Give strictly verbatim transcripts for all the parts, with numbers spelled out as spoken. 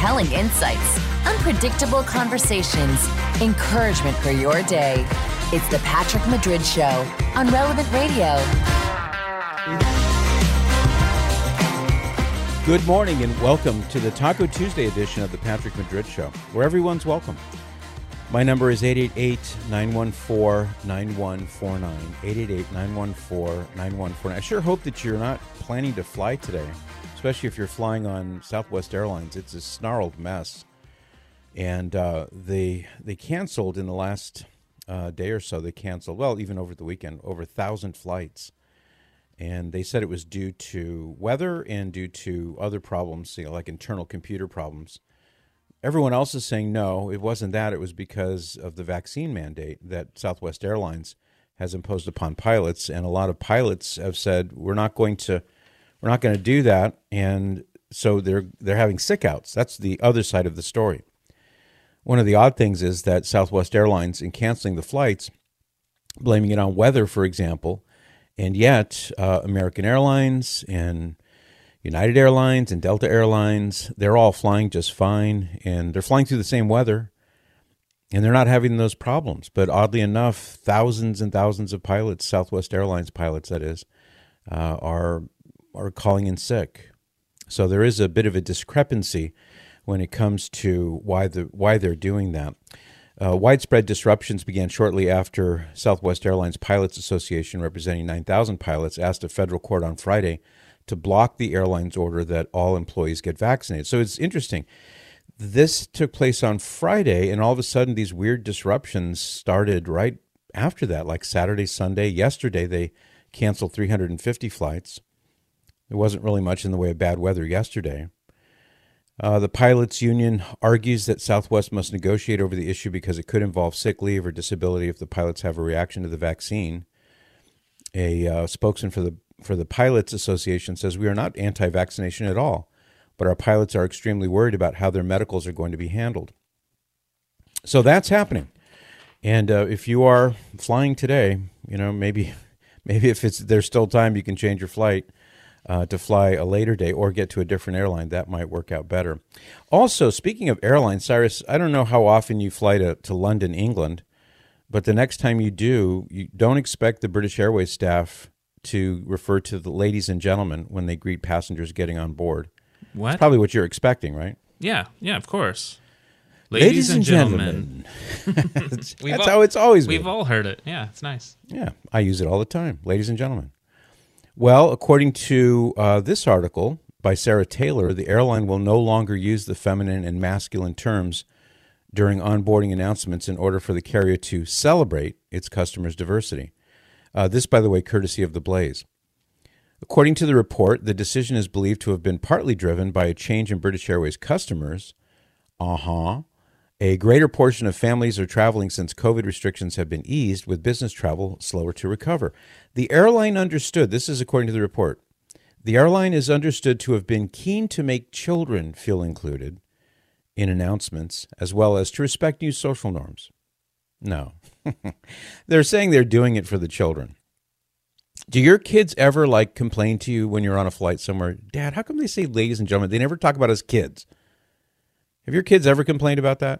compelling insights, unpredictable conversations, encouragement for your day. It's the Patrick Madrid Show on Relevant Radio. Good morning and welcome to the Taco Tuesday edition of the Patrick Madrid Show, where everyone's welcome. My number is eight eight eight, nine one four, nine one four nine, eight eight eight, nine one four, nine one four nine. I sure hope that you're not planning to fly today, especially if you're flying on Southwest Airlines. It's a snarled mess. And uh, they they canceled in the last uh, day or so. They canceled, well, even over the weekend, over a thousand flights. And they said it was due to weather and due to other problems, you know, like internal computer problems. Everyone else is saying no, it wasn't that. It was because of the vaccine mandate that Southwest Airlines has imposed upon pilots. And a lot of pilots have said, we're not going to we're not going to do that. And so they're they're having sick outs. That's the other side of the story. One of the odd things is that Southwest Airlines, in canceling the flights, blaming it on weather, for example, and yet, uh, American Airlines and United Airlines and Delta Airlines, they're all flying just fine, and they're flying through the same weather, and they're not having those problems. But oddly enough, thousands and thousands of pilots, Southwest Airlines pilots, that is, uh, are are calling in sick. So there is a bit of a discrepancy when it comes to why the why they're doing that. Uh, widespread disruptions began shortly after Southwest Airlines Pilots Association, representing nine thousand pilots, asked a federal court on Friday to block the airline's order that all employees get vaccinated. So it's interesting. This took place on Friday, and all of a sudden these weird disruptions started right after that, like Saturday, Sunday. Yesterday, they canceled three hundred fifty flights. There wasn't really much in the way of bad weather yesterday. Uh, the pilots union argues that Southwest must negotiate over the issue because it could involve sick leave or disability if the pilots have a reaction to the vaccine. A uh, spokesman for the for the Pilots Association says, we are not anti-vaccination at all, but our pilots are extremely worried about how their medicals are going to be handled. So that's happening. And uh, if you are flying today, you know, maybe maybe if it's there's still time, you can change your flight Uh, to fly a later day or get to a different airline. That might work out better. Also, speaking of airlines, Cyrus, I don't know how often you fly to, to London, England, but the next time you do, you don't expect the British Airways staff to refer to the ladies and gentlemen when they greet passengers getting on board. What? That's probably what you're expecting, right? Yeah, yeah, of course. Ladies, ladies and, and gentlemen. gentlemen. that's that's all, how it's always we've been. We've all heard it. Yeah, it's nice. Yeah, I use it all the time. Ladies and gentlemen. Well, according to uh, this article by Sarah Taylor, the airline will no longer use the feminine and masculine terms during onboarding announcements in order for the carrier to celebrate its customers' diversity. Uh, this, by the way, courtesy of The Blaze. According to the report, the decision is believed to have been partly driven by a change in British Airways customers. Uh-huh. A greater portion of families are traveling since COVID restrictions have been eased, with business travel slower to recover. The airline understood, this is according to the report, the airline is understood to have been keen to make children feel included in announcements, as well as to respect new social norms. No. They're saying they're doing it for the children. Do your kids ever, like, complain to you when you're on a flight somewhere, Dad, how come they say ladies and gentlemen? They never talk about us kids. Have your kids ever complained about that?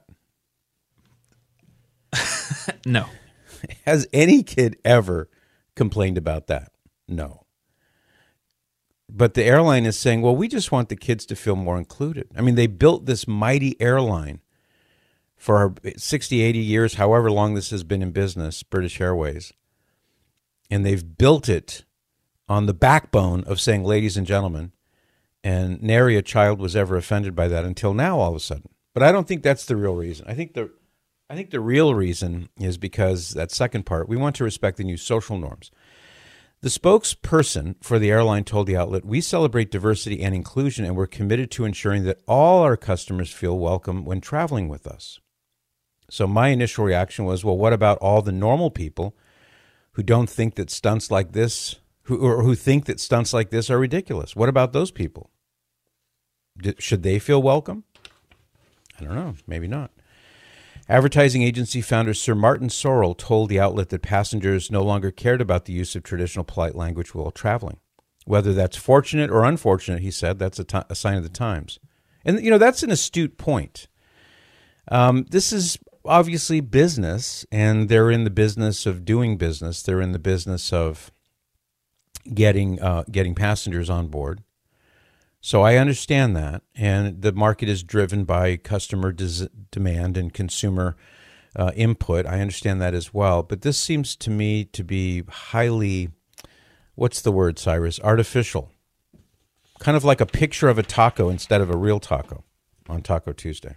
No. Has any kid ever complained about that? No. But the airline is saying, well, we just want the kids to feel more included. I mean, they built this mighty airline for sixty, eighty years, however long this has been in business, British Airways. And they've built it on the backbone of saying, ladies and gentlemen, and nary a child was ever offended by that until now, all of a sudden. But I don't think that's the real reason. I think the I think the real reason is because, that second part, we want to respect the new social norms. The spokesperson for the airline told the outlet, we celebrate diversity and inclusion, and we're committed to ensuring that all our customers feel welcome when traveling with us. So my initial reaction was, well, what about all the normal people who don't think that stunts like this, who or who think that stunts like this are ridiculous? What about those people? Should they feel welcome? I don't know. Maybe not. Advertising agency founder Sir Martin Sorrell told the outlet that passengers no longer cared about the use of traditional polite language while traveling. Whether that's fortunate or unfortunate, he said, that's a, t- a sign of the times. And, you know, that's an astute point. Um, this is obviously business, and they're in the business of doing business. They're in the business of getting uh, getting passengers on board. So I understand that, and the market is driven by customer des- demand and consumer uh, input. I understand that as well, but this seems to me to be highly, what's the word, Cyrus? Artificial. Kind of like a picture of a taco instead of a real taco on Taco Tuesday.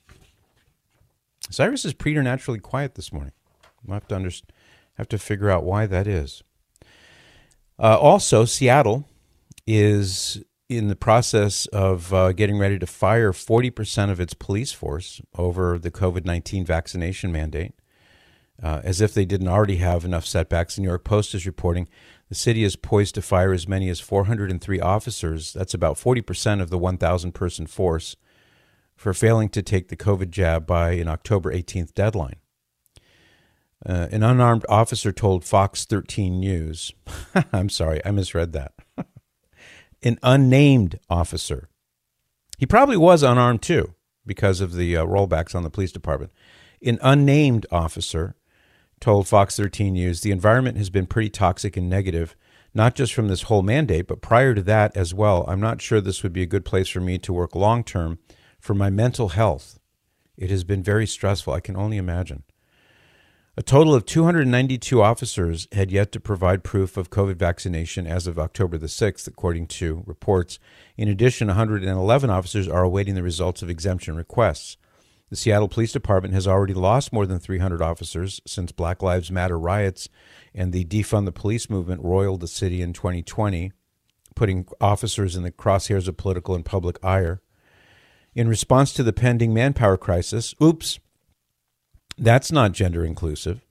Cyrus is preternaturally quiet this morning. We'll have to, under- have to figure out why that is. Uh, also, Seattle is in the process of uh, getting ready to fire forty percent of its police force over the covid nineteen vaccination mandate, uh, as if they didn't already have enough setbacks. The New York Post is reporting the city is poised to fire as many as four hundred three officers, that's about forty percent of the one thousand person force, for failing to take the COVID jab by an October eighteenth deadline. Uh, an unarmed officer told Fox thirteen News, I'm sorry, I misread that. An unnamed officer. He probably was unarmed too, because of the uh, rollbacks on the police department. An unnamed officer told Fox thirteen News, the environment has been pretty toxic and negative, not just from this whole mandate, but prior to that as well. I'm not sure this would be a good place for me to work long term for my mental health. It has been very stressful. I can only imagine. A total of two hundred ninety-two officers had yet to provide proof of COVID vaccination as of October the sixth, according to reports. In addition, one hundred eleven officers are awaiting the results of exemption requests. The Seattle Police Department has already lost more than three hundred officers since Black Lives Matter riots and the Defund the Police movement roiled the city in twenty twenty, putting officers in the crosshairs of political and public ire. In response to the pending manpower crisis, oops, that's not gender inclusive.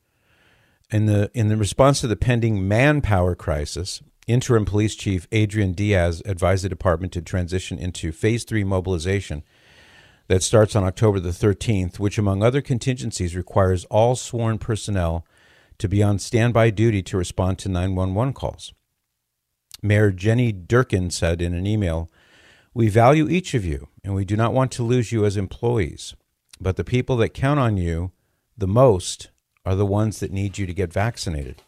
In the in the response to the pending manpower crisis, Interim Police Chief Adrian Diaz advised the department to transition into Phase three mobilization that starts on October the thirteenth, which, among other contingencies, requires all sworn personnel to be on standby duty to respond to nine one one calls. Mayor Jenny Durkin said in an email, "We value each of you, and we do not want to lose you as employees. But the people that count on you the most are the ones that need you to get vaccinated."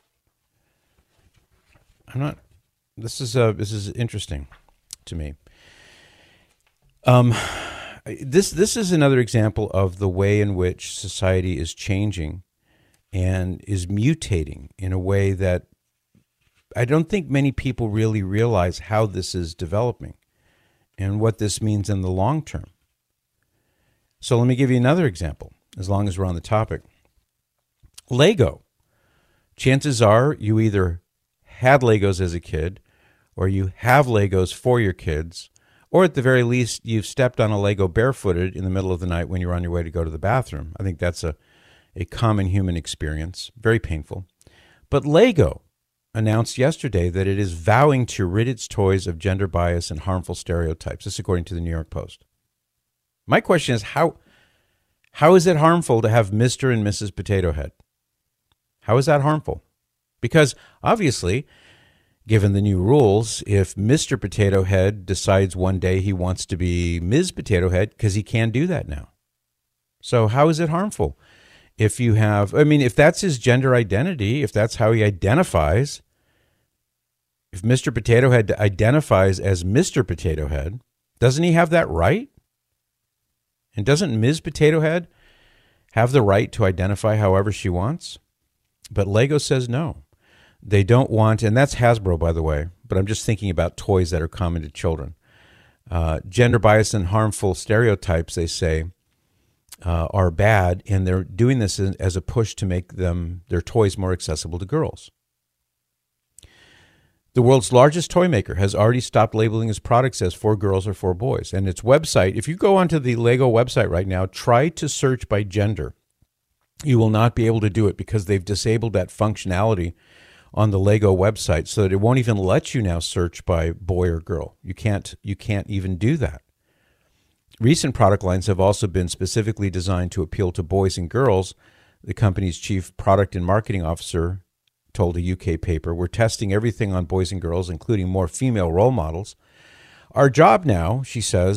I'm not. This is uh, this is interesting to me. Um, this this is another example of the way in which society is changing and is mutating in a way that I don't think many people really realize how this is developing and what this means in the long term. So let me give you another example, as long as we're on the topic. Lego. Chances are you either had Legos as a kid, or you have Legos for your kids, or at the very least, you've stepped on a Lego barefooted in the middle of the night when you're on your way to go to the bathroom. I think that's a, a common human experience, very painful. But Lego announced yesterday that it is vowing to rid its toys of gender bias and harmful stereotypes. This according to the New York Post. My question is, how how is it harmful to have Mister and Missus Potato Head? How is that harmful? Because obviously, given the new rules, if Mister Potato Head decides one day he wants to be Miz Potato Head, because he can do that now. So how is it harmful? If you have, I mean, if that's his gender identity, if that's how he identifies, if Mister Potato Head identifies as Mister Potato Head, doesn't he have that right? And doesn't Miz Potato Head have the right to identify however she wants? But Lego says no. They don't want, and that's Hasbro, by the way, but I'm just thinking about toys that are common to children. Uh, gender bias and harmful stereotypes, they say, uh, are bad, and they're doing this as a push to make them their toys more accessible to girls. The world's largest toy maker has already stopped labeling its products as for girls or for boys. And its website, if you go onto the Lego website right now, try to search by gender. You will not be able to do it because they've disabled that functionality on the Lego website so that it won't even let you now search by boy or girl. You can't, you can't even do that. Recent product lines have also been specifically designed to appeal to boys and girls. The company's chief product and marketing officer told a U K paper, "We're testing everything on boys and girls, including more female role models. Our job now," she says,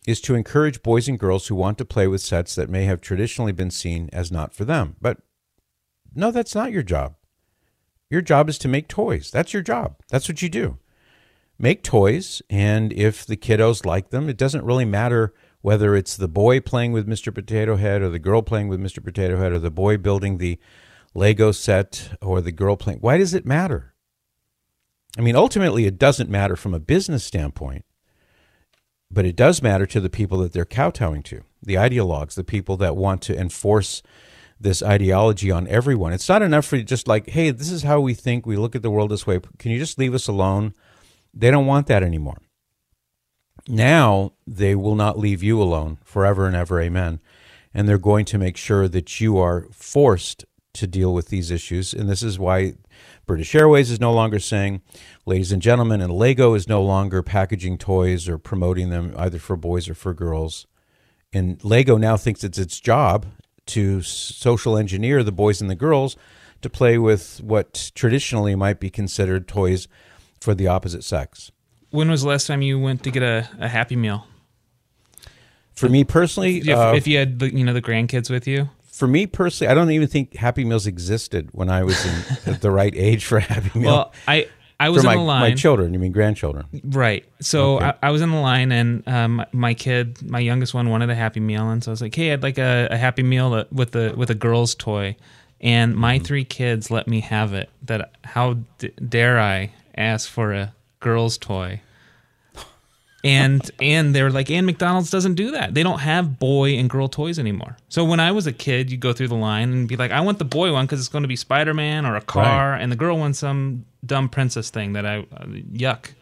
is to encourage boys and girls who want to play with sets that may have traditionally been seen as not for them. But no, that's not your job. Your job is to make toys. That's your job. That's what you do. Make toys, and if the kiddos like them, it doesn't really matter whether it's the boy playing with Mister Potato Head or the girl playing with Mister Potato Head or the boy building the Lego set or the girl playing. Why does it matter? I mean, ultimately, it doesn't matter from a business standpoint, but it does matter to the people that they're kowtowing to, the ideologues, the people that want to enforce this ideology on everyone. It's not enough for you just like, hey, this is how we think, we look at the world this way. Can you just leave us alone? They don't want that anymore. Now they will not leave you alone forever and ever, amen. And they're going to make sure that you are forced to deal with these issues. And this is why British Airways is no longer saying, ladies and gentlemen, and Lego is no longer packaging toys or promoting them either for boys or for girls. And Lego now thinks it's its job to social engineer the boys and the girls to play with what traditionally might be considered toys for the opposite sex. When was the last time you went to get a, a Happy Meal? For me personally, If, uh, if you had the, you know the grandkids with you. for me personally, I don't even think Happy Meals existed when I was in, at the right age for a Happy Meal. Well, I I was for my, in the line. my children, you mean grandchildren? Right. So Okay. I, I was in the line, and um, my kid, my youngest one, wanted a Happy Meal, and so I was like, "Hey, I'd like a, a Happy Meal that- with the with a girl's toy." And my Mm-hmm. three kids let me have it. That how d- dare I ask for a girl's toy? And and they were like, and McDonald's doesn't do that. They don't have boy and girl toys anymore. So when I was a kid, you go through the line and be like, I want the boy one because it's going to be Spider-Man or a car, and the girl wants some dumb princess thing that I uh, yuck.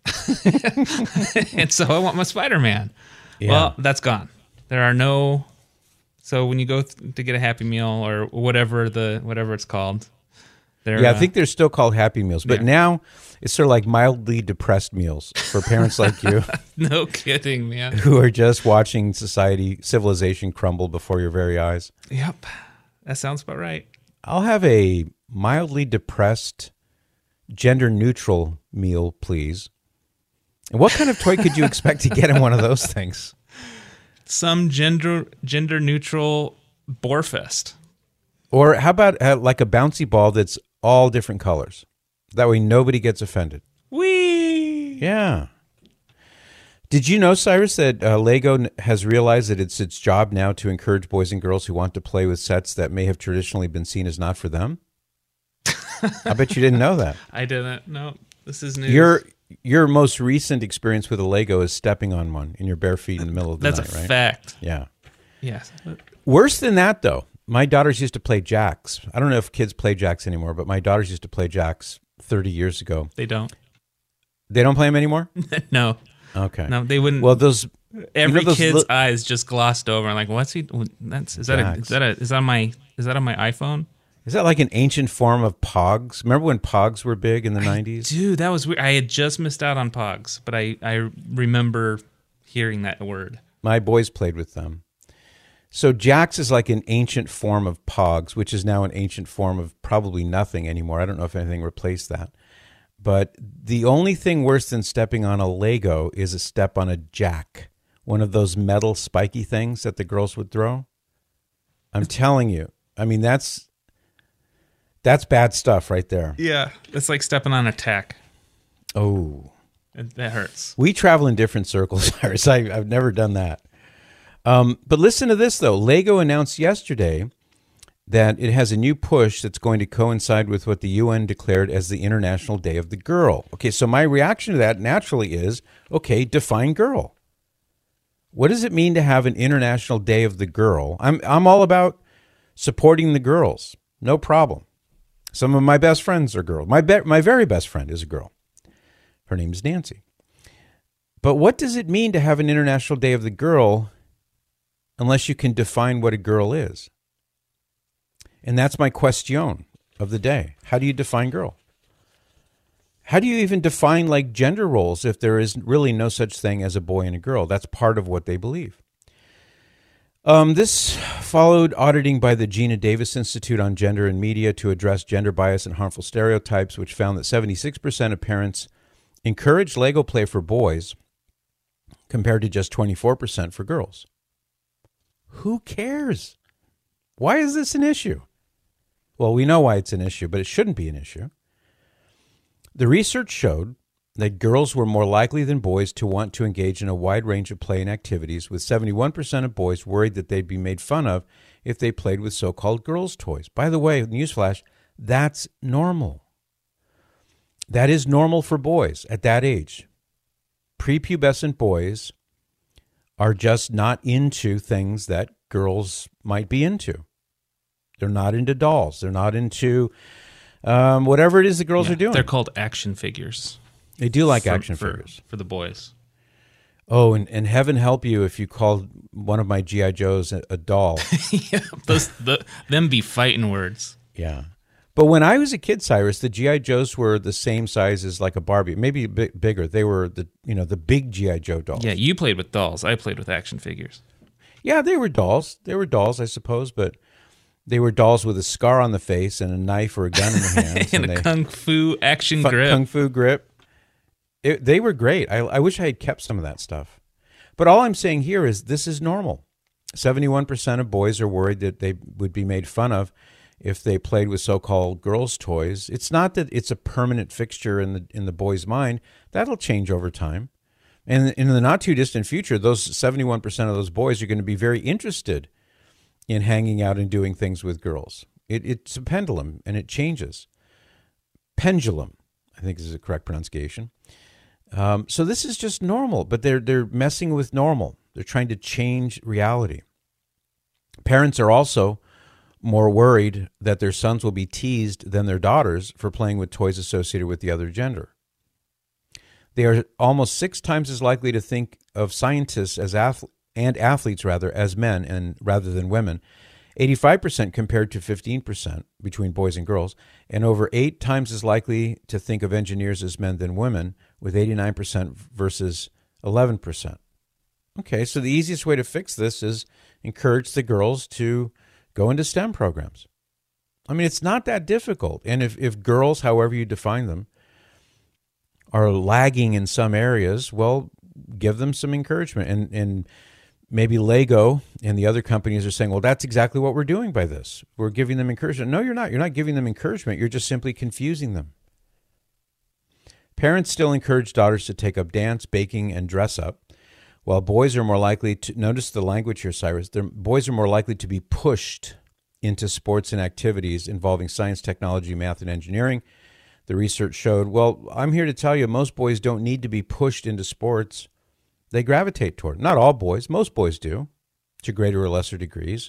And so I want my Spider-Man. Yeah. Well, that's gone. There are no. So when you go th- to get a Happy Meal or whatever the whatever it's called, there. Yeah, I uh, think they're still called Happy Meals, but Yeah. now it's sort of like mildly depressed meals for parents like you no kidding, man. who are just watching society, civilization crumble before your very eyes. Yep, that sounds about right. I'll have a mildly depressed, gender-neutral meal, please. And what kind of toy could you expect to get in one of those things? Some gender gender neutral Boarfest. Or how about uh, like a bouncy ball that's all different colors? That way nobody gets offended. Whee! Yeah. Did you know, Cyrus, that uh, Lego n- has realized that it's its job now to encourage boys and girls who want to play with sets that may have traditionally been seen as not for them? I bet you didn't know that. I didn't. No, this is news. Your your most recent experience with a Lego is stepping on one in your bare feet in the middle of the That's night, a right? fact. Yeah. Yes. Worse than that, though, my daughters used to play jacks. I don't know if kids play jacks anymore, but my daughters used to play jacks thirty years ago. They don't. They don't play them anymore? No. Okay. No, they wouldn't. Well, those every you know those kid's li- eyes just glossed over. I'm like, what's he? That's is that a, Jacks. is that a is that on my is that on my iPhone? Is that like an ancient form of Pogs? Remember when Pogs were big in the nineties? Dude, that was weird. I had just missed out on Pogs, but I I remember hearing that word. My boys played with them. So jacks is like an ancient form of Pogs, which is now an ancient form of probably nothing anymore. I don't know if anything replaced that. But the only thing worse than stepping on a Lego is a step on a jack, one of those metal spiky things that the girls would throw. I'm telling you. I mean, that's that's bad stuff right there. Yeah, it's like stepping on a tack. Oh. It, that hurts. We travel in different circles, Iris. I, I've never done that. Um, but listen to this, though. Lego announced yesterday that it has a new push that's going to coincide with what the U N declared as the International Day of the Girl. Okay, so my reaction to that naturally is, okay, define girl. What does it mean to have an International Day of the Girl? I'm I'm all about supporting the girls. No problem. Some of my best friends are girls. My be- my very best friend is a girl. Her name is Nancy. But what does it mean to have an International Day of the Girl unless you can define what a girl is? And that's my question of the day. How do you define girl? How do you even define like gender roles if there is really no such thing as a boy and a girl? That's part of what they believe. Um, this followed auditing by the Gina Davis Institute on Gender and Media to address gender bias and harmful stereotypes, which found that seventy-six percent of parents encouraged Lego play for boys compared to just twenty-four percent for girls. Who cares? Why is this an issue? Well, we know why it's an issue, but it shouldn't be an issue. The research showed that girls were more likely than boys to want to engage in a wide range of play and activities, with seventy-one percent of boys worried that they'd be made fun of if they played with so-called girls' toys. By the way, newsflash, that's normal. That is normal for boys at that age. Prepubescent boys are just not into things that girls might be into. They're not into dolls. They're not into um, whatever it is the girls Yeah, are doing. They're called action figures. They do like for, action for, figures. For the boys. Oh, and, and heaven help you if you called one of my G I. Joes a, a doll. Yeah, those, the, them be fighting words. Yeah. But when I was a kid, Cyrus, the G I. Joes were the same size as like a Barbie, maybe a bit bigger. They were the, you know, the big G I. Joe dolls. Yeah, you played with dolls. I played with action figures. Yeah, they were dolls. They were dolls, I suppose, but they were dolls with a scar on the face and a knife or a gun in the hands. and, and a they, kung fu action fu- grip. Kung fu grip. It, they were great. I, I wish I had kept some of that stuff. But all I'm saying here is this is normal. seventy-one percent of boys are worried that they would be made fun of if they played with so-called girls' toys. It's not that it's a permanent fixture in the in the boy's mind. That'll change over time. And in the not-too-distant future, those seventy-one percent of those boys are going to be very interested in hanging out and doing things with girls. It, it's a pendulum, and it changes. Pendulum, I think is the correct pronunciation. Um, so this is just normal, but they're they're messing with normal. They're trying to change reality. Parents are also more worried that their sons will be teased than their daughters for playing with toys associated with the other gender. They are almost six times as likely to think of scientists as ath- and athletes rather as men and rather than women. eighty-five percent compared to fifteen percent between boys and girls, and over eight times as likely to think of engineers as men than women, with eighty-nine percent versus eleven percent. Okay, so the easiest way to fix this is encourage the girls to go into STEM programs. I mean, it's not that difficult. And if, if girls, however you define them, are lagging in some areas, well, give them some encouragement. And, and maybe Lego and the other companies are saying, well, that's exactly what we're doing by this. We're giving them encouragement. No, you're not. You're not giving them encouragement. You're just simply confusing them. Parents still encourage daughters to take up dance, baking, and dress up, while boys are more likely to, notice the language here, Cyrus, boys are more likely to be pushed into sports and activities involving science, technology, math, and engineering. The research showed, well, I'm here to tell you, most boys don't need to be pushed into sports. They gravitate toward it. Not all boys. Most boys do, to greater or lesser degrees.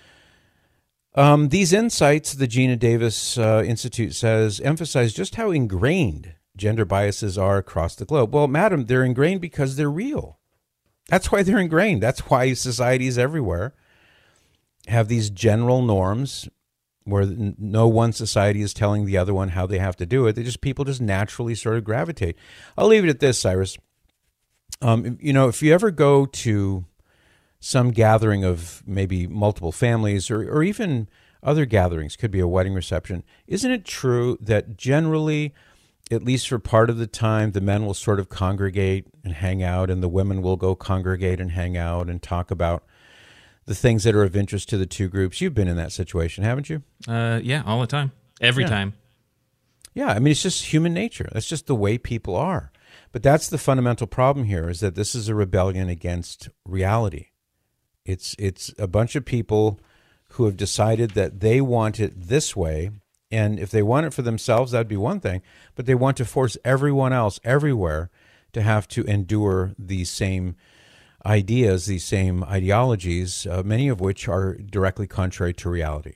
Um, these insights, the Gina Davis uh, Institute says, emphasize just how ingrained gender biases are across the globe. Well, madam, they're ingrained because they're real. That's why they're ingrained. That's why societies everywhere have these general norms where no one society is telling the other one how they have to do it. They just people just naturally sort of gravitate. I'll leave it at this, Cyrus. Um, you know, if you ever go to some gathering of maybe multiple families or, or even other gatherings, could be a wedding reception, isn't it true that generally, at least for part of the time, the men will sort of congregate and hang out, and the women will go congregate and hang out and talk about the things that are of interest to the two groups? You've been in that situation, haven't you? Uh, yeah, all the time. Every yeah. time. Yeah, I mean, it's just human nature. That's just the way people are. But that's the fundamental problem here, is that this is a rebellion against reality. It's it's a bunch of people who have decided that they want it this way, and if they want it for themselves, that'd be one thing, but they want to force everyone else everywhere to have to endure these same ideas, these same ideologies, uh, many of which are directly contrary to reality.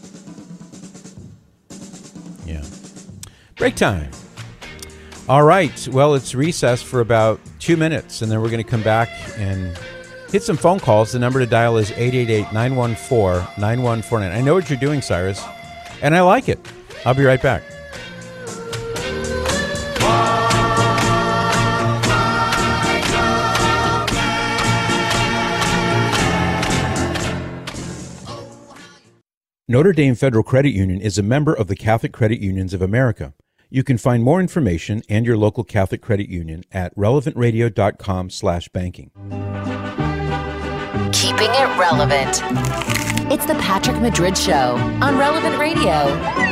Yeah. Break time. All right. Well, it's recess for about two minutes, and then we're going to come back and hit some phone calls. The number to dial is eight eight eight, nine one four, nine one four nine. I know what you're doing, Cyrus, and I like it. I'll be right back. Notre Dame Federal Credit Union is a member of the Catholic Credit Unions of America. You can find more information and your local Catholic credit union at relevant radio dot com slash banking. Keeping it relevant. It's the Patrick Madrid Show on Relevant Radio.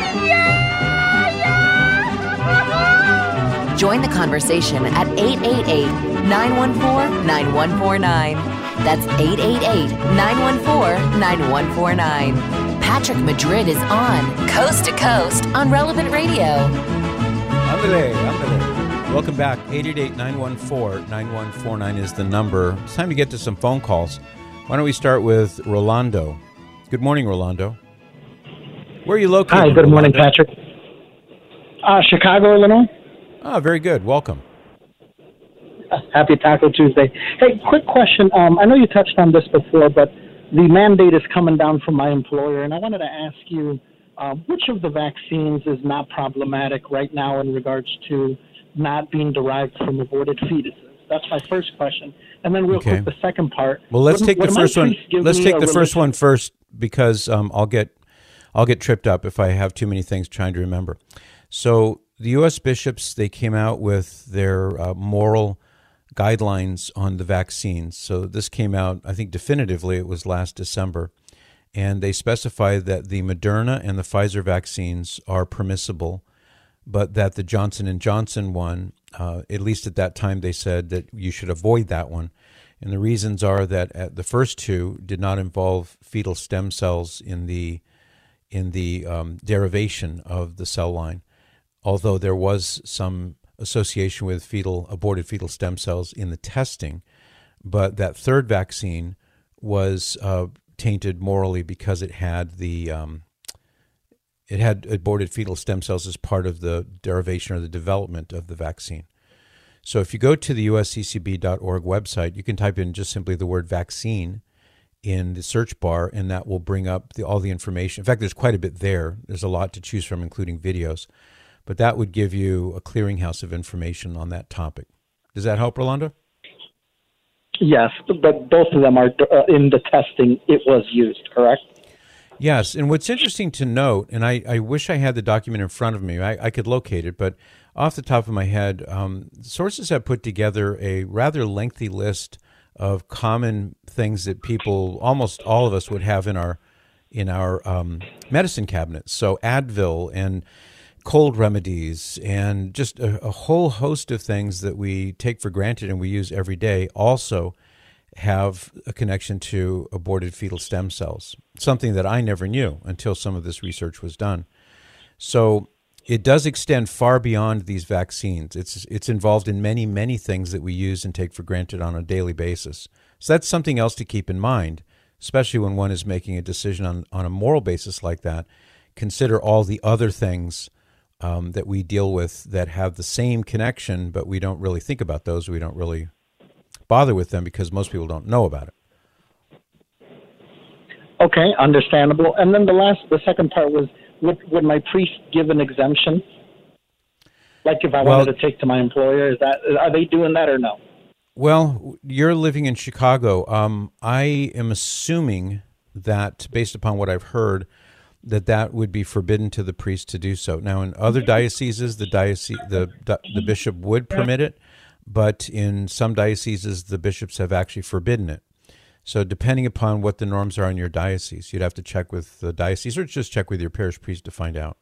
Join the conversation at eight eight eight, nine one four, nine one four nine. That's eight eight eight, nine one four, nine one four nine. Patrick Madrid is on Coast to Coast on Relevant Radio. Andale, andale. Welcome back. eight eight eight, nine one four, nine one four nine is the number. It's time to get to some phone calls. Why don't we start with Rolando? Good morning, Rolando. Where are you located? Hi, good Rolando? morning, Patrick. Uh, Chicago, Illinois. Ah, very good. Welcome. Uh, happy Taco Tuesday. Hey, quick question. Um, I know you touched on this before, but the mandate is coming down from my employer, and I wanted to ask you, uh, which of the vaccines is not problematic right now in regards to not being derived from aborted fetuses? That's my first question. And then real Okay. quick, the second part. Well, let's Would- take the would my first one. priest give Let's me take a the first religion- one first because um, I'll get I'll get tripped up if I have too many things trying to remember. So the U S bishops, they came out with their uh, moral guidelines on the vaccines. So this came out, I think definitively, it was last December. And they specified that the Moderna and the Pfizer vaccines are permissible, but that the Johnson and Johnson one, uh, at least at that time, they said that you should avoid that one. And the reasons are that uh, the first two did not involve fetal stem cells in the in the um, derivation of the cell line, although there was some association with fetal aborted fetal stem cells in the testing. But that third vaccine was uh, tainted morally because it had the um, it had aborted fetal stem cells as part of the derivation or the development of the vaccine. So if you go to the U S C C B dot org website, you can type in just simply the word vaccine in the search bar, and that will bring up the, all the information. In fact, there's quite a bit there. There's a lot to choose from, including videos. But that would give you a clearinghouse of information on that topic. Does that help, Rolando? Yes, but both of them are uh, in the testing. It was used, correct? Yes, and what's interesting to note, and I, I wish I had the document in front of me, I, I could locate it, but off the top of my head, um, sources have put together a rather lengthy list of common things that people, almost all of us, would have in our in our um, medicine cabinets. So Advil and cold remedies and just a, a whole host of things that we take for granted and we use every day also have a connection to aborted fetal stem cells, something that I never knew until some of this research was done. So it does extend far beyond these vaccines. It's it's involved in many, many things that we use and take for granted on a daily basis. So that's something else to keep in mind, especially when one is making a decision on, on a moral basis like that. Consider all the other things um, that we deal with that have the same connection, but we don't really think about those. We don't really bother with them because most people don't know about it. Okay, understandable. And then the last, the second part was, would, would my priest give an exemption? Like if I Well- wanted to take to my employer, is that, are they doing that or no? Well, you're living in Chicago. Um, I am assuming that, based upon what I've heard, that that would be forbidden to the priest to do so. Now, in other dioceses, the diocese, the the bishop would permit it, but in some dioceses, the bishops have actually forbidden it. So, depending upon what the norms are in your diocese, you'd have to check with the diocese or just check with your parish priest to find out.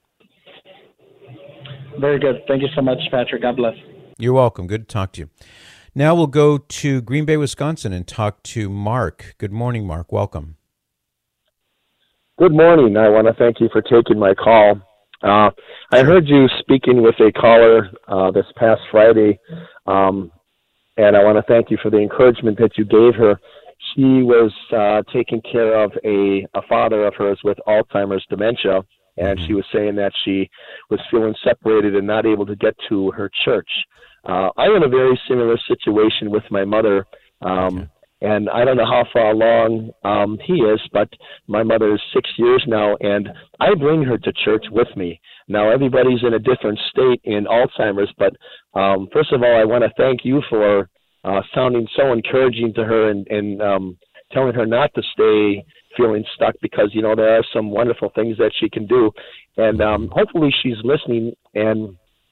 Very good. Thank you so much, Patrick. God bless. You're welcome. Good to talk to you. Now we'll go to Green Bay, Wisconsin, and talk to Mark. Good morning, Mark. Welcome. Good morning. I want to thank you for taking my call. Uh, I heard you speaking with a caller uh, this past Friday, um, and I want to thank you for the encouragement that you gave her. She was uh, taking care of a, a father of hers with Alzheimer's dementia, and she was saying that she was feeling separated and not able to get to her church. Uh, I'm in a very similar situation with my mother, um, and I don't know how far along um, he is, but my mother is six years now, and I bring her to church with me. Now, everybody's in a different state in Alzheimer's, but um, first of all, I want to thank you for uh, sounding so encouraging to her and, and um, telling her not to stay feeling stuck because, you know, there are some wonderful things that she can do. And um, hopefully she's listening and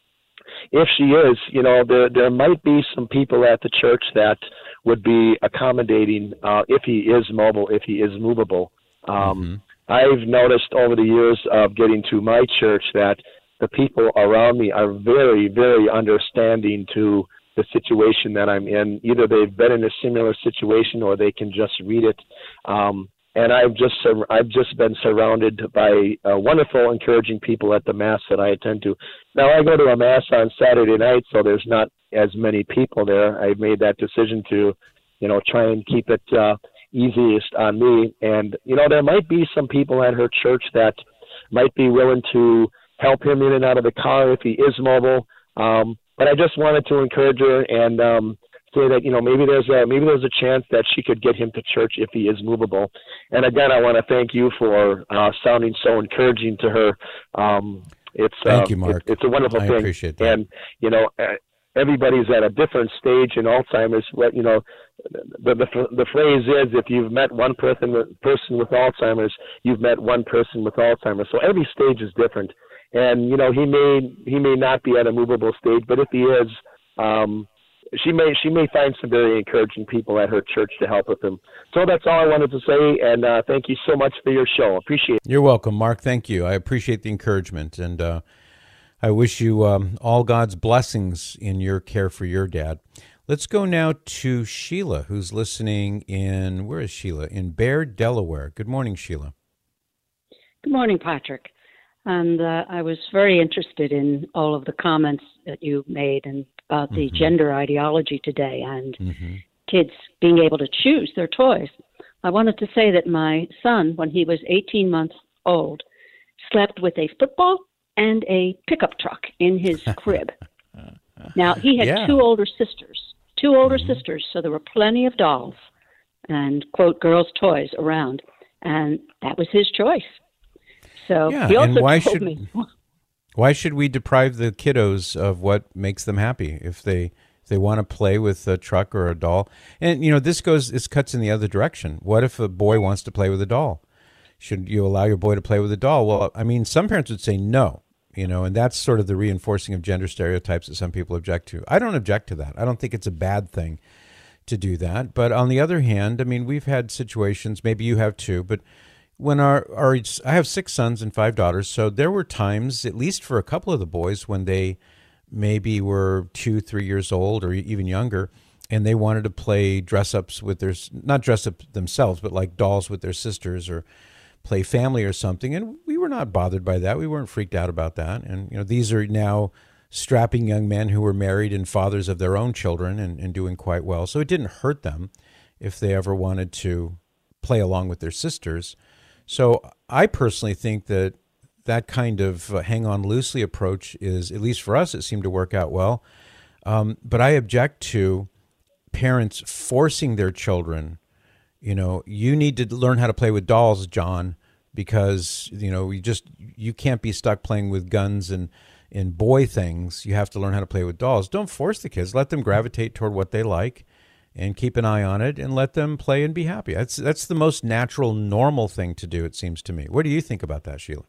if she is, you know, there there might be some people at the church that would be accommodating uh, if he is mobile, if he is movable. Um, mm-hmm. I've noticed over the years of getting to my church that the people around me are very, very understanding to the situation that I'm in. Either they've been in a similar situation or they can just read it. Um, and I've just I've just been surrounded by uh, wonderful, encouraging people at the Mass that I attend to. Now, I go to a Mass on Saturday night, so there's not as many people there. I've made that decision to, you know, try and keep it uh, easiest on me. And, you know, there might be some people at her church that might be willing to help him in and out of the car if he is mobile. Um, but I just wanted to encourage her and um, say that, you know, maybe there's a maybe there's a chance that she could get him to church if he is movable. And again, I want to thank you for uh, sounding so encouraging to her. Um, it's thank uh, you, Mark. It, it's a wonderful I thing. Appreciate that. And you know, everybody's at a different stage in Alzheimer's. What you know, the the the phrase is, if you've met one person with, person with Alzheimer's, you've met one person with Alzheimer's. So every stage is different. And you know, he may he may not be at a movable stage, but if he is, um, she may she may find some very encouraging people at her church to help with him. So that's all I wanted to say, and uh, thank you so much for your show. Appreciate it. You're welcome, Mark. Thank you. I appreciate the encouragement, and uh, I wish you um, all God's blessings in your care for your dad. Let's go now to Sheila, who's listening in, where is Sheila? In Bear, Delaware. Good morning, Sheila. Good morning, Patrick. And uh, I was very interested in all of the comments that you made and about the mm-hmm. gender ideology today and mm-hmm. kids being able to choose their toys. I wanted to say that my son, when he was eighteen months old, slept with a football and a pickup truck in his crib. Now, he had yeah. two older sisters, two older mm-hmm. sisters, so there were plenty of dolls and, quote, girls' toys around, and that was his choice. So yeah, he also and why told should me, why should we deprive the kiddos of what makes them happy if they if they want to play with a truck or a doll? And you know, this goes this cuts in the other direction. What if a boy wants to play with a doll? Should you allow your boy to play with a doll? Well, I mean, some parents would say no, you know, and that's sort of the reinforcing of gender stereotypes that some people object to. I don't object to that. I don't think it's a bad thing to do that. But on the other hand, I mean, we've had situations, maybe you have too, but when our, our, I have six sons and five daughters, so there were times, at least for a couple of the boys, when they maybe were two, three years old or even younger, and they wanted to play dress-ups with their, not dress up themselves, but like dolls with their sisters or play family or something, and we were not bothered by that. We weren't freaked out about that. And you know, these are now strapping young men who were married and fathers of their own children and, and doing quite well, so it didn't hurt them if they ever wanted to play along with their sisters. So I personally think that that kind of uh, hang on loosely approach is, at least for us, it seemed to work out well. Um, but I object to parents forcing their children, you know, you need to learn how to play with dolls, John, because, you know, you just, you can't be stuck playing with guns and, and boy things. You have to learn how to play with dolls. Don't force the kids. Let them gravitate toward what they like. And keep an eye on it and let them play and be happy. That's that's the most natural, normal thing to do, it seems to me. What do you think about that, Sheila?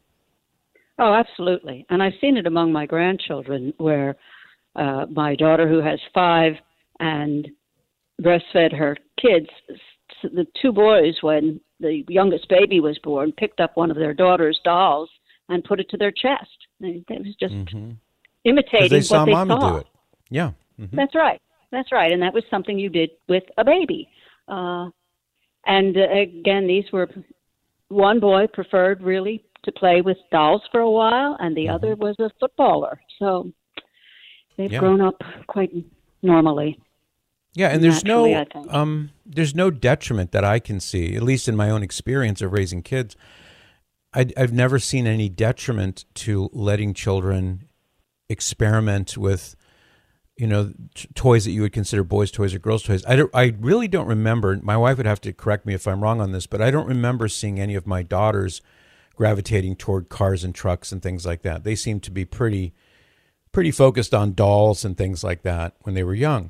Oh, absolutely. And I've seen it among my grandchildren where uh, my daughter, who has five and breastfed her kids, the two boys, when the youngest baby was born, picked up one of their daughter's dolls and put it to their chest. And it was just mm-hmm. imitating they saw what they mommy saw. do it. Yeah. Mm-hmm. That's right. That's right, and that was something you did with a baby. Uh, and uh, again, these were, one boy preferred really to play with dolls for a while, and the mm-hmm. other was a footballer. So they've yeah. grown up quite normally. Yeah, and there's no um, there's no detriment that I can see, at least in my own experience of raising kids. I, I've never seen any detriment to letting children experiment with, you know, t- toys that you would consider boys' toys or girls' toys. I, don't, I really don't remember, my wife would have to correct me if I'm wrong on this, but I don't remember seeing any of my daughters gravitating toward cars and trucks and things like that. They seemed to be pretty pretty focused on dolls and things like that when they were young.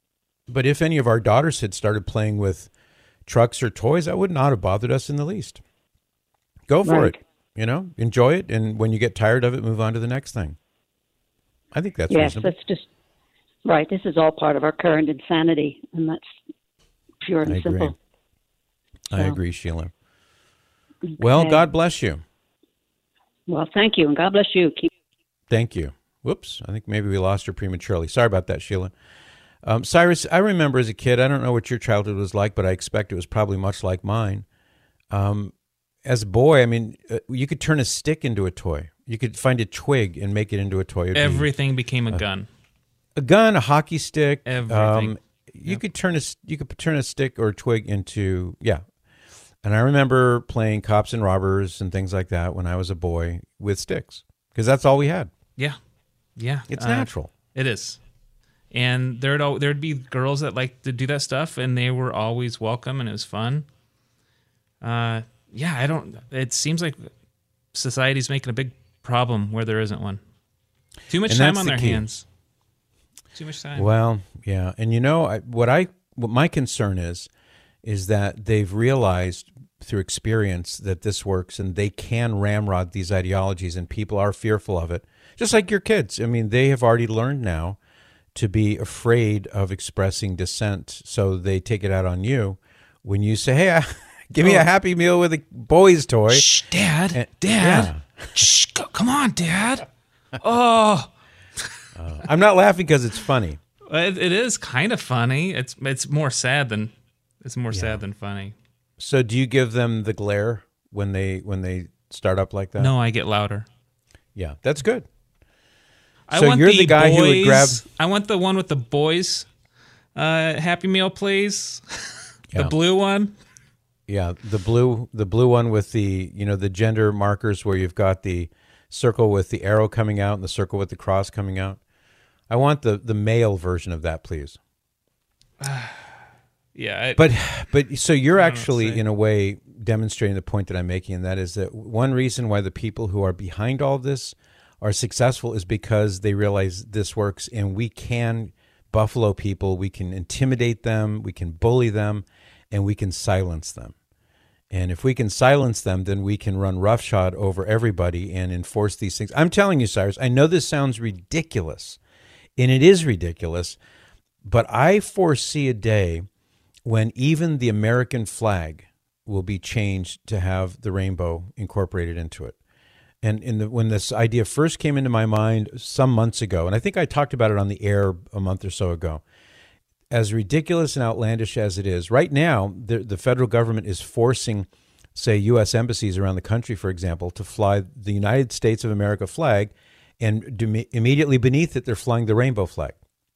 But if any of our daughters had started playing with trucks or toys, that would not have bothered us in the least. Go for right. it, you know, enjoy it, and when you get tired of it, move on to the next thing. I think that's yes, reasonable. that's just right. This is all part of our current insanity, and that's pure and I agree. simple. I So, agree, Sheila. Well, okay. God bless you. Well, thank you, and God bless you. Keep. Thank you. Whoops, I think maybe we lost her prematurely. Sorry about that, Sheila. Um, Cyrus, I remember as a kid, I don't know what your childhood was like, but I expect it was probably much like mine. Um, as a boy, I mean, uh, you could turn a stick into a toy. You could find a twig and make it into a toy. It'd Everything became a uh, gun. A gun, a hockey stick. Everything. Um, you Yep. could turn a you could turn a stick or a twig into yeah. And I remember playing cops and robbers and things like that when I was a boy with sticks because that's all we had. Yeah, yeah. It's uh, natural. It is. And there'd al- there'd be girls that like to do that stuff, and they were always welcome, and it was fun. Uh, yeah, I don't. It seems like society's making a big problem where there isn't one. Too much And time that's on the their key. hands. Too much time. Well, yeah, and you know I, what I what my concern is is that they've realized through experience that this works, and they can ramrod these ideologies, and people are fearful of it. Just like your kids. I mean, they have already learned now to be afraid of expressing dissent, so they take it out on you when you say, "Hey, give me Oh. a Happy Meal with a boy's toy." Shh, Dad, And- Dad. Shh, go, come on, Dad. Oh, Uh, I'm not laughing because it's funny. it, it is kind of funny. It's it's more sad than it's more sad than funny. So, do you give them the glare when they when they start up like that? No, I get louder. Yeah, that's good. I So want you're the, the guy boys, who would grab- I want the one with the boys. Uh, Happy Meal, please. the Yeah. blue one. Yeah, the blue the blue one with the you know the gender markers where you've got the circle with the arrow coming out and the circle with the cross coming out. I want the the male version of that, please. Yeah, I, But but so you're I don't know what to actually say. in a way demonstrating the point that I'm making, and that is that one reason why the people who are behind all this are successful is because they realize this works, and we can buffalo people, we can intimidate them, we can bully them, and we can silence them. And if we can silence them, then we can run roughshod over everybody and enforce these things. I'm telling you, Cyrus, I know this sounds ridiculous, and it is ridiculous, but I foresee a day when even the American flag will be changed to have the rainbow incorporated into it. And in the, when this idea first came into my mind some months ago, and I think I talked about it on the air a month or so ago, as ridiculous and outlandish as it is, right now the, the federal government is forcing, say, U S embassies around the country, for example, to fly the United States of America flag, and do, immediately beneath it, they're flying the rainbow flag.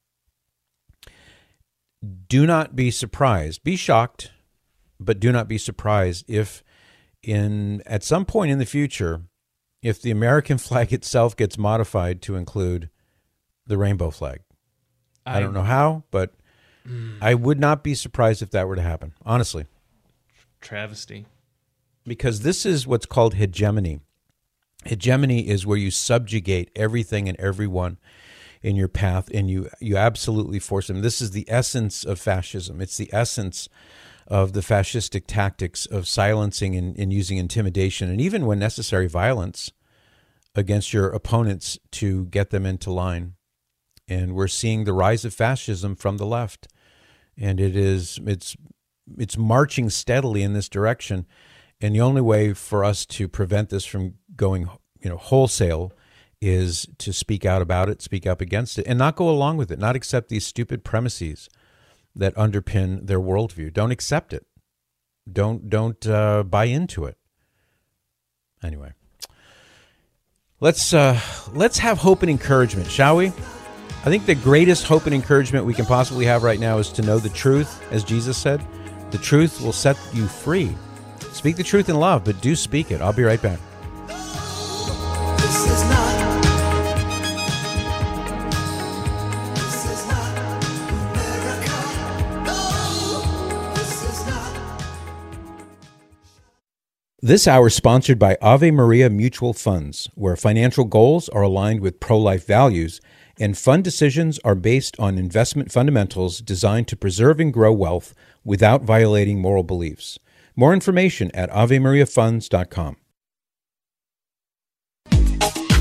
Do not be surprised. Be shocked, but do not be surprised if in at some point in the future, if the American flag itself gets modified to include the rainbow flag. I, I don't know how, but mm. I would not be surprised if that were to happen, honestly. Travesty. Because this is what's called hegemony. Hegemony is where you subjugate everything and everyone in your path, and you you absolutely force them. This is the essence of fascism. It's the essence of the fascistic tactics of silencing and, and using intimidation, and even when necessary, violence against your opponents to get them into line. And we're seeing the rise of fascism from the left, and it is it's it's marching steadily in this direction. And the only way for us to prevent this from going, you know, wholesale is to speak out about it, speak up against it, and not go along with it, not accept these stupid premises that underpin their worldview. Don't accept it. Don't don't uh, buy into it. Anyway, let's uh, let's have hope and encouragement, shall we? I think the greatest hope and encouragement we can possibly have right now is to know the truth, as Jesus said. The truth will set you free. Speak the truth in love, but do speak it. I'll be right back. This is not, this is not America. No, this is not. This hour is sponsored by Ave Maria Mutual Funds, where financial goals are aligned with pro-life values and fund decisions are based on investment fundamentals designed to preserve and grow wealth without violating moral beliefs. More information at ave maria funds dot com.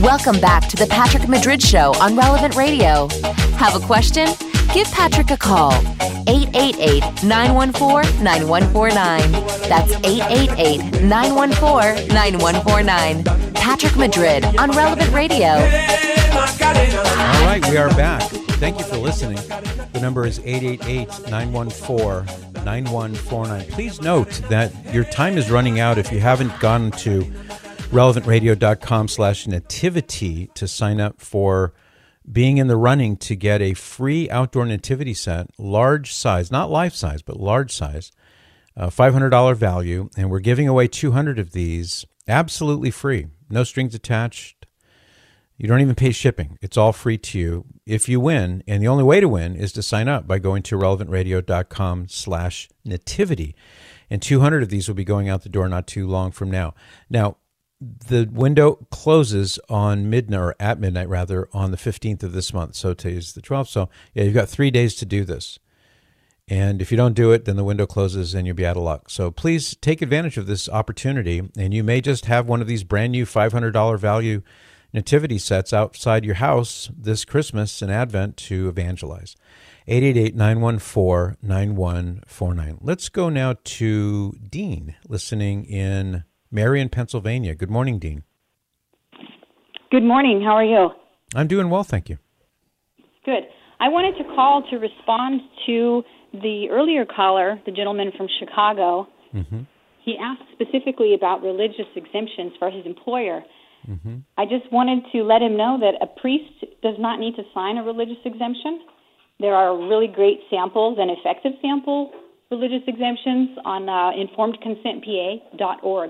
Welcome back to the Patrick Madrid Show on Relevant Radio. Have a question? Give Patrick a call. eight eight eight, nine one four, nine one four nine. That's eight eight eight, nine one four, nine one four nine. Patrick Madrid on Relevant Radio. All right, we are back. Thank you for listening. The number is eight eight eight, nine one four, nine one four nine. Please note that your time is running out if you haven't gone to relevantradio.com slash nativity to sign up for being in the running to get a free outdoor nativity set, large size, not life size, but large size, uh, five hundred dollars value, and we're giving away two hundred of these absolutely free, no strings attached. You don't even pay shipping. It's all free to you if you win, and the only way to win is to sign up by going to relevantradio.com slash nativity, and two hundred of these will be going out the door not too long from now. Now, the window closes on midnight, or at midnight rather, on the fifteenth of this month. So today's the twelfth. So yeah, you've got three days to do this. And if you don't do it, then the window closes and you'll be out of luck. So please take advantage of this opportunity. And you may just have one of these brand new five hundred dollars value nativity sets outside your house this Christmas and Advent to evangelize. eight eight eight, nine one four, nine one four nine. Let's go now to Dean, listening in Marion, Pennsylvania. Good morning, Dean. Good morning. How are you? I'm doing well, thank you. Good. I wanted to call to respond to the earlier caller, the gentleman from Chicago. Mm-hmm. He asked specifically about religious exemptions for his employer. Mm-hmm. I just wanted to let him know that a priest does not need to sign a religious exemption. There are really great samples and effective sample religious exemptions on uh, informed consent p a dot org.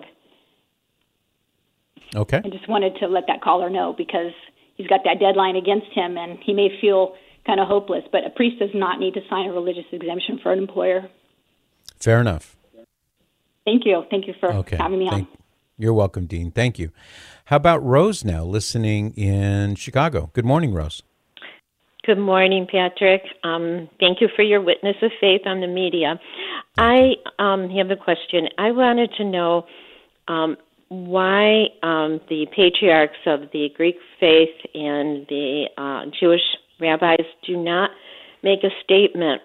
Okay. I just wanted to let that caller know because he's got that deadline against him and he may feel kind of hopeless, but a priest does not need to sign a religious exemption for an employer. Fair enough. Thank you. Thank you for okay. having me Thank, on. You're welcome, Dean. Thank you. How about Rose now, listening in Chicago? Good morning, Rose. Good morning, Patrick. Um, thank you for your witness of faith on the media. I um, have a question. I wanted to know um, why um, the patriarchs of the Greek faith and the uh, Jewish rabbis do not make a statement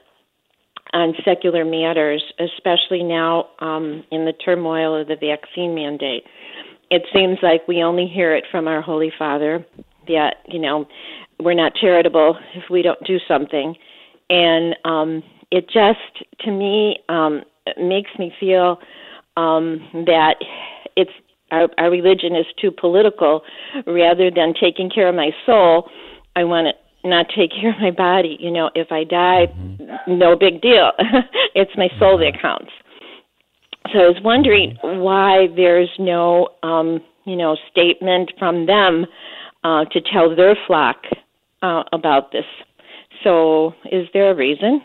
on secular matters, especially now um, in the turmoil of the vaccine mandate. It seems like we only hear it from our Holy Father that, you know, we're not charitable if we don't do something. And um, it just, to me, um, makes me feel um, that it's our, our religion is too political. Rather than taking care of my soul, I want to not take care of my body. You know, if I die, mm-hmm. no big deal. It's my soul that counts. So I was wondering why there's no, um, you know, statement from them uh, to tell their flock uh, about this. So is there a reason?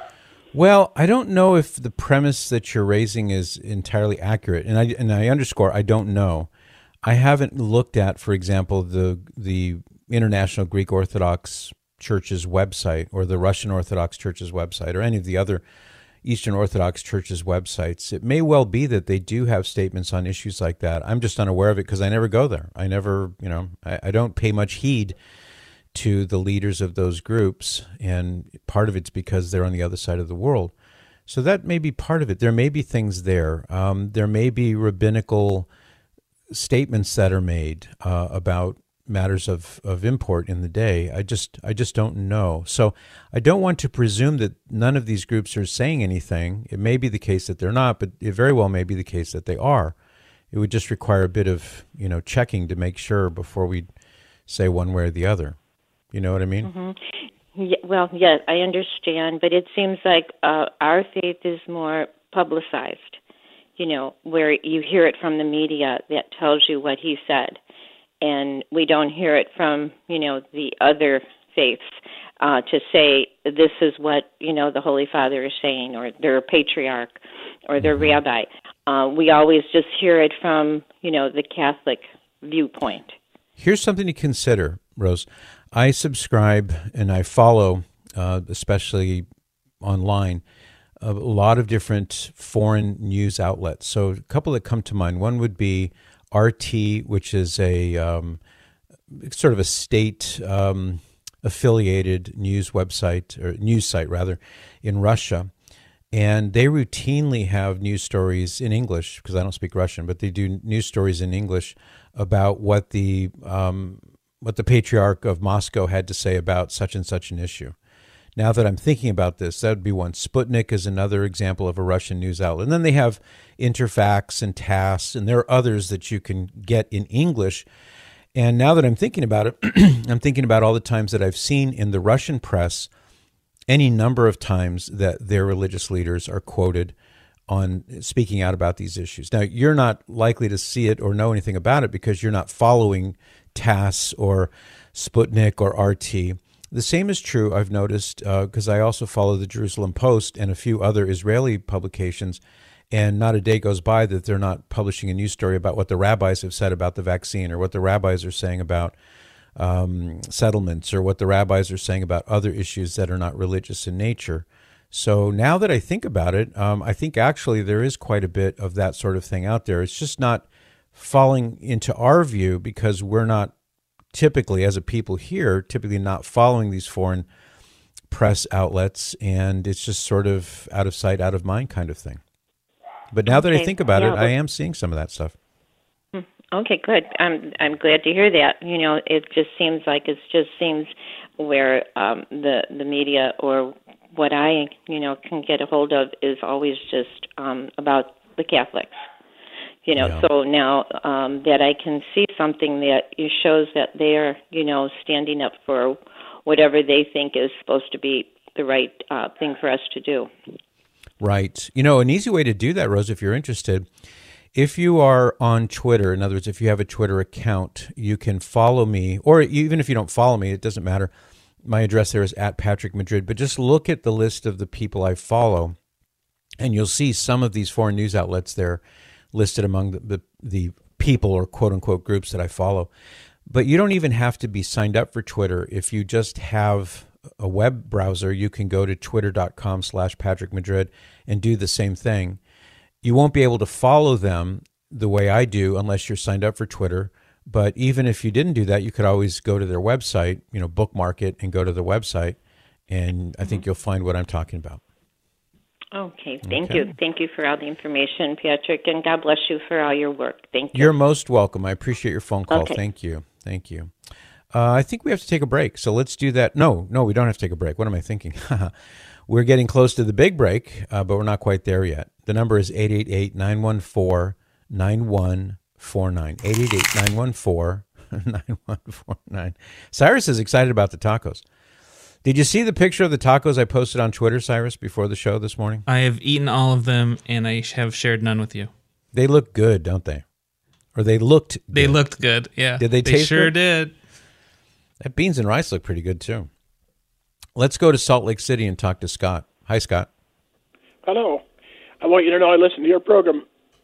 Well, I don't know if the premise that you're raising is entirely accurate, and I and I underscore I don't know. I haven't looked at, for example, the the International Greek Orthodox Church's website or the Russian Orthodox Church's website or any of the other Eastern Orthodox Church's websites. It may well be that they do have statements on issues like that. I'm just unaware of it because I never go there. I never, you know, I, I don't pay much heed to the leaders of those groups, and part of it's because they're on the other side of the world. So that may be part of it. There may be things there. Um, there may be rabbinical statements that are made uh, about matters of, of import in the day. I just I just don't know. So I don't want to presume that none of these groups are saying anything. It may be the case that they're not, but it very well may be the case that they are. It would just require a bit of, you know, checking to make sure before we say one way or the other. You know what I mean? Mm-hmm. Yeah, well, yes, I understand, but it seems like uh, our faith is more publicized, you know, where you hear it from the media that tells you what he said, and we don't hear it from, you know, the other faiths uh, to say this is what, you know, the Holy Father is saying, or their patriarch, or their mm-hmm. rabbi. Uh, we always just hear it from, you know, the Catholic viewpoint. Here's something to consider, Rose. I subscribe and I follow, uh, especially online, a lot of different foreign news outlets. So a couple that come to mind. One would be R T, which is a um, sort of a state um, affiliated news website or news site rather in Russia. And they routinely have news stories in English, because I don't speak Russian, but they do news stories in English about what the um, what the Patriarch of Moscow had to say about such and such an issue. Now that I'm thinking about this, that would be one. Sputnik is another example of a Russian news outlet. And then they have Interfax and TASS, and there are others that you can get in English. And now that I'm thinking about it, I'm thinking about all the times that I've seen in the Russian press any number of times that their religious leaders are quoted on speaking out about these issues. Now, you're not likely to see it or know anything about it because you're not following TASS or Sputnik or R T. The same is true, I've noticed, because uh, I also follow the Jerusalem Post and a few other Israeli publications, and not a day goes by that they're not publishing a news story about what the rabbis have said about the vaccine, or what the rabbis are saying about um, settlements, or what the rabbis are saying about other issues that are not religious in nature. So now that I think about it, um, I think actually there is quite a bit of that sort of thing out there. It's just not falling into our view because we're not typically, as a people here, typically not following these foreign press outlets, and it's just sort of out of sight, out of mind kind of thing. But now okay. that I think about yeah, it, I am seeing some of that stuff. Okay, good. I'm I'm glad to hear that. You know, it just seems like it just seems where um, the the media or what I you know can get a hold of is always just um, about the Catholics. You know, yeah. so now um, that I can see something that shows that they're you know standing up for whatever they think is supposed to be the right uh, thing for us to do. Right. You know, an easy way to do that, Rose, if you're interested. If you are on Twitter, in other words, if you have a Twitter account, you can follow me, or even if you don't follow me, it doesn't matter. My address there is at Patrick Madrid, but just look at the list of the people I follow, and you'll see some of these foreign news outlets there listed among the, the, the people or quote-unquote groups that I follow. But you don't even have to be signed up for Twitter. If you just have a web browser, you can go to twitter.com slash Patrick Madrid and do the same thing. You won't be able to follow them the way I do unless you're signed up for Twitter. But even if you didn't do that, you could always go to their website, you know, bookmark it and go to the website. And I think mm-hmm. you'll find what I'm talking about. Okay. Thank okay. you. Thank you for all the information, Patrick. And God bless you for all your work. Thank you. You're most welcome. I appreciate your phone call. Okay. Thank you. Thank you. Uh, I think we have to take a break. So let's do that. No, no, we don't have to take a break. What am I thinking? We're getting close to the big break, uh, but we're not quite there yet. The number is eight eight eight, nine one four, nine one four nine. eight eight eight, nine one four, nine one four nine. Cyrus is excited about the tacos. Did you see the picture of the tacos I posted on Twitter, Cyrus, before the show this morning? I have eaten all of them, and I have shared none with you. They look good, don't they? Or they looked good. They looked good, yeah. Did they, they taste sure good? did. That beans and rice look pretty good, too. Let's go to Salt Lake City and talk to Scott. Hi, Scott. Hello. I want you to know I listen to your program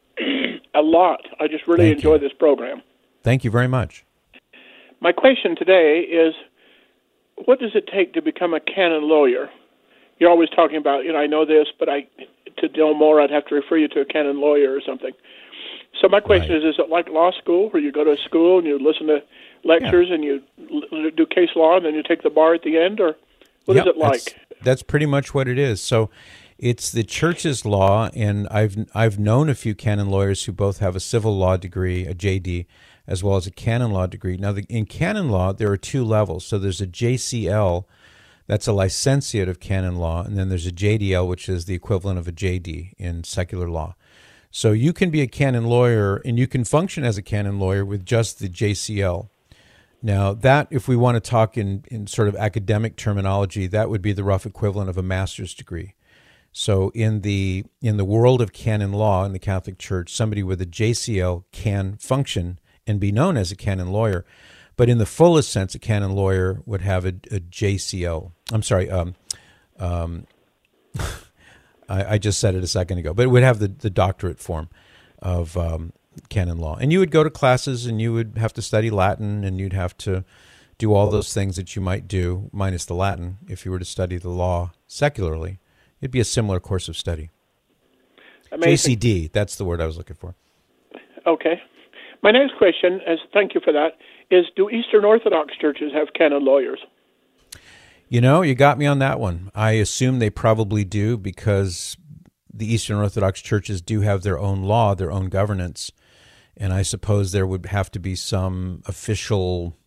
a lot. I just really Thank enjoy you. this program. Thank you very much. My question today is, what does it take to become a canon lawyer? You're always talking about, you know, I know this, but I to know more, I'd have to refer you to a canon lawyer or something. So my question Right. is, is it like law school where you go to a school and you listen to lectures yeah. and you l- do case law and then you take the bar at the end, or what Yep, is it like? That's, that's pretty much what it is. So it's the church's law, and I've I've known a few canon lawyers who both have a civil law degree, a J D, as well as a canon law degree. Now, the, in canon law, there are two levels. So there's a J C L, that's a licentiate of canon law, and then there's a J D L, which is the equivalent of a J D in secular law. So you can be a canon lawyer, and you can function as a canon lawyer with just the J C L. Now, that, if we want to talk in, in sort of academic terminology, that would be the rough equivalent of a master's degree. So in the in the world of canon law in the Catholic Church, somebody with a J C L can function and be known as a canon lawyer. But in the fullest sense, a canon lawyer would have a, a J C L. I'm sorry, um, um, I, I just said it a second ago, but it would have the, the doctorate form of um, canon law. And you would go to classes, and you would have to study Latin, and you'd have to do all those things that you might do, minus the Latin, if you were to study the law secularly. It'd be a similar course of study. Amazing. J C D, that's the word I was looking for. Okay. My next question is, thank you for that, is, do Eastern Orthodox churches have canon lawyers? You know, you got me on that one. I assume they probably do because the Eastern Orthodox churches do have their own law, their own governance, and I suppose there would have to be some official,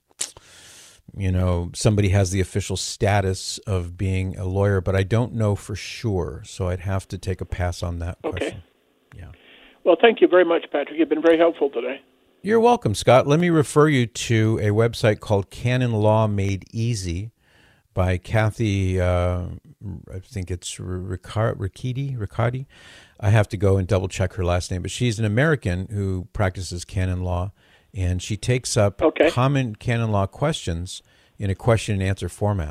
you know, somebody has the official status of being a lawyer, but I don't know for sure, so I'd have to take a pass on that Okay. question. Yeah. Well, thank you very much, Patrick. You've been very helpful today. You're welcome, Scott. Let me refer you to a website called Canon Law Made Easy by Kathy, uh, I think it's Riccardi. Riccardi. I have to go and double check her last name, but she's an American who practices canon law, and she takes up Okay. common canon law questions in a question and answer format.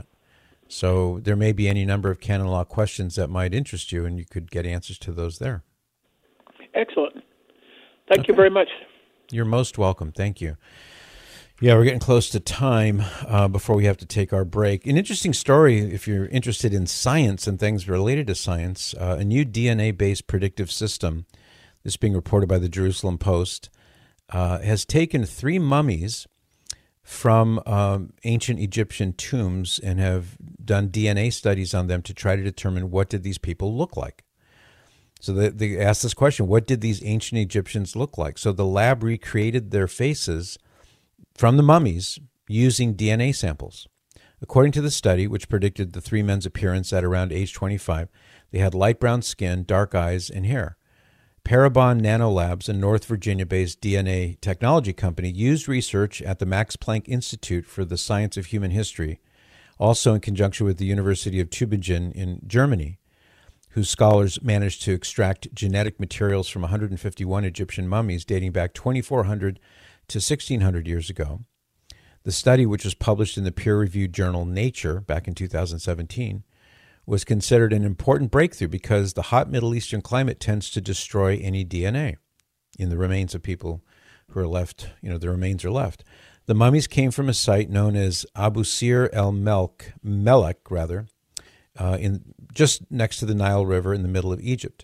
So there may be any number of canon law questions that might interest you, and you could get answers to those there. Excellent. Thank Okay. you very much. You're most welcome. Thank you. Yeah, we're getting close to time uh, before we have to take our break. An interesting story, if you're interested in science and things related to science, uh, a new D N A-based predictive system, this being reported by the Jerusalem Post, uh, has taken three mummies from um, ancient Egyptian tombs and have done D N A studies on them to try to determine what did these people look like. So they, they asked this question, what did these ancient Egyptians look like? So the lab recreated their faces from the mummies using D N A samples. According to the study, which predicted the three men's appearance at around age twenty-five, they had light brown skin, dark eyes, and hair. Parabon Nanolabs, a North Virginia-based D N A technology company, used research at the Max Planck Institute for the Science of Human History, also in conjunction with the University of Tübingen in Germany, whose scholars managed to extract genetic materials from one hundred fifty-one Egyptian mummies dating back twenty-four hundred to sixteen hundred years ago. The study, which was published in the peer-reviewed journal Nature back in two thousand seventeen, was considered an important breakthrough because the hot Middle Eastern climate tends to destroy any D N A in the remains of people who are left, you know, the remains are left. The mummies came from a site known as Abu Sir el Melk, Melek, rather, uh, in just next to the Nile River in the middle of Egypt.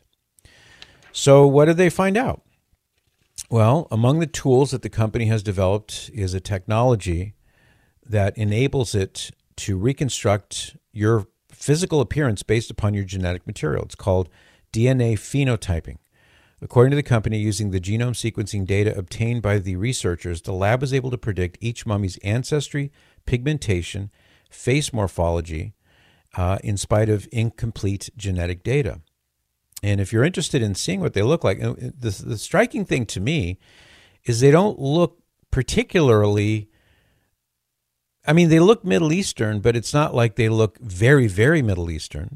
So what did they find out? Well, among the tools that the company has developed is a technology that enables it to reconstruct your physical appearance based upon your genetic material. It's called D N A phenotyping. According to the company, using the genome sequencing data obtained by the researchers, the lab was able to predict each mummy's ancestry, pigmentation, face morphology, uh, in spite of incomplete genetic data. And if you're interested in seeing what they look like, the, the striking thing to me is they don't look particularly, I mean, they look Middle Eastern, but it's not like they look very, very Middle Eastern.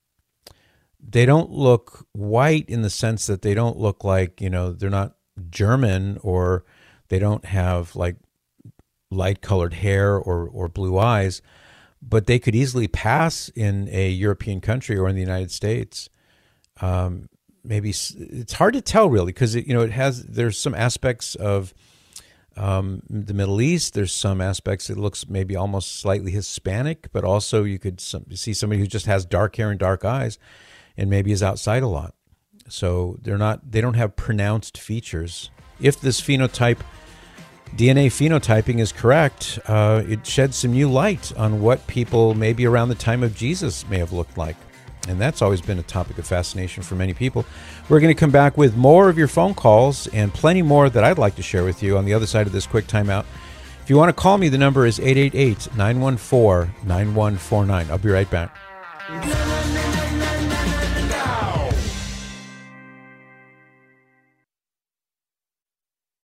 They don't look white in the sense that they don't look like, you know, they're not German, or they don't have like light colored hair or, or blue eyes, but they could easily pass in a European country or in the United States. Um, maybe it's hard to tell really, because it, you know, it has, there's some aspects of um, the Middle East. There's some aspects that looks maybe almost slightly Hispanic, but also you could some, see somebody who just has dark hair and dark eyes and maybe is outside a lot. So they're not, they don't have pronounced features. If this phenotype, D N A phenotyping is correct, uh, it sheds some new light on what people maybe around the time of Jesus may have looked like. And that's always been a topic of fascination for many people. We're going to come back with more of your phone calls and plenty more that I'd like to share with you on the other side of this quick timeout. If you want to call me, the number is eight eight eight, nine one four, nine one four nine. I'll be right back.